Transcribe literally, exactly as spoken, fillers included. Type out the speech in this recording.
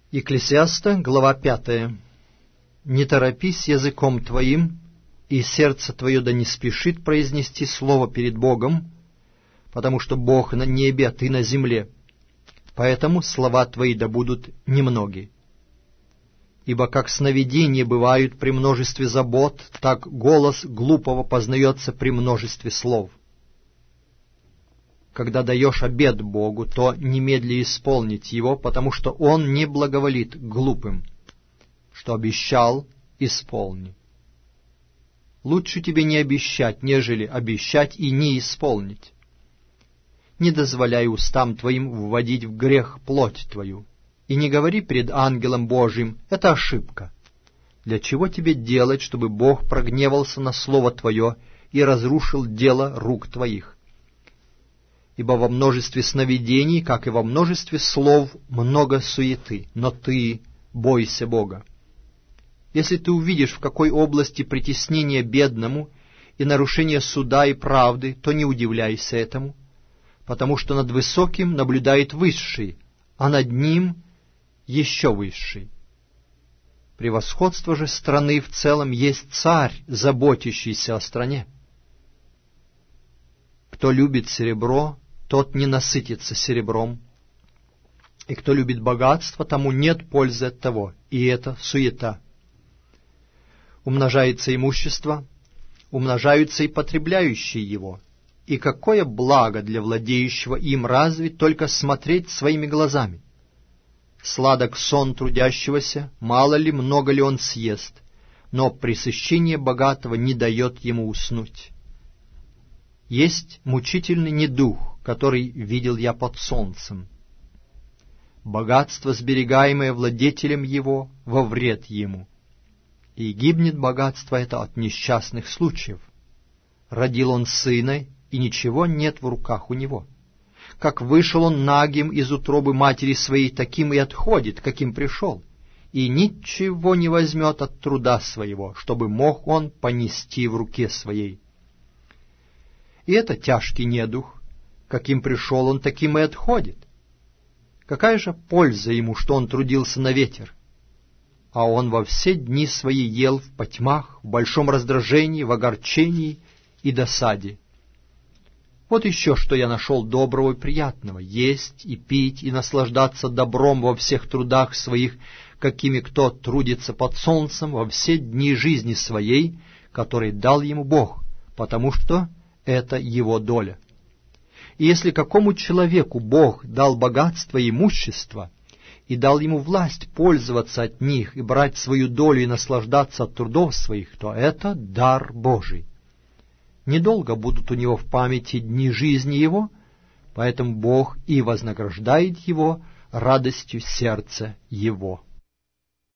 Екклесиаста, глава пятая. «Не торопись языком твоим, и сердце твое да не спешит произнести слово перед Богом, потому что Бог на небе, а ты на земле, поэтому слова твои да будут немноги. Ибо как сновидения бывают при множестве забот, так голос глупого познается при множестве слов. Когда даешь обет Богу, то немедли исполнить его, потому что Он не благоволит к глупым. Что обещал, исполни. Лучше тебе не обещать, нежели обещать и не исполнить. Не дозволяй устам твоим вводить в грех плоть твою, и не говори пред ангелом Божиим: это ошибка. Для чего тебе делать, чтобы Бог прогневался на слово твое и разрушил дело рук твоих? Ибо во множестве сновидений, как и во множестве слов, много суеты, но ты бойся Бога. Если ты увидишь, в какой области притеснение бедному и нарушение суда и правды, то не удивляйся этому, потому что над высоким наблюдает высший, а над ним еще высший. Превосходство же страны в целом есть царь, заботящийся о стране. Кто любит серебро, тот не насытится серебром, и кто любит богатство, тому нет пользы от того, и это суета. Умножается имущество, умножаются и потребляющие его, и какое благо для владеющего им разве только смотреть своими глазами? Сладок сон трудящегося, мало ли, много ли он съест, но пресыщение богатого не дает ему уснуть. Есть мучительный недух, который видел я под солнцем. Богатство, сберегаемое владетелем его, во вред ему. И гибнет богатство это от несчастных случаев. Родил он сына, и ничего нет в руках у него. Как вышел он нагим из утробы матери своей, таким и отходит, каким пришел, и ничего не возьмет от труда своего, чтобы мог он понести в руке своей. И это тяжкий недух, каким пришел он, таким и отходит. Какая же польза ему, что он трудился на ветер? А он во все дни свои ел в потьмах, в большом раздражении, в огорчении и досаде. Вот еще что я нашел доброго и приятного: есть и пить, и наслаждаться добром во всех трудах своих, какими кто трудится под солнцем во все дни жизни своей, которые дал ему Бог, потому что это его доля. И если какому человеку Бог дал богатство и имущество, и дал ему власть пользоваться от них и брать свою долю и наслаждаться от трудов своих, то это дар Божий. Недолго будут у него в памяти дни жизни его, поэтому Бог и вознаграждает его радостью сердца его.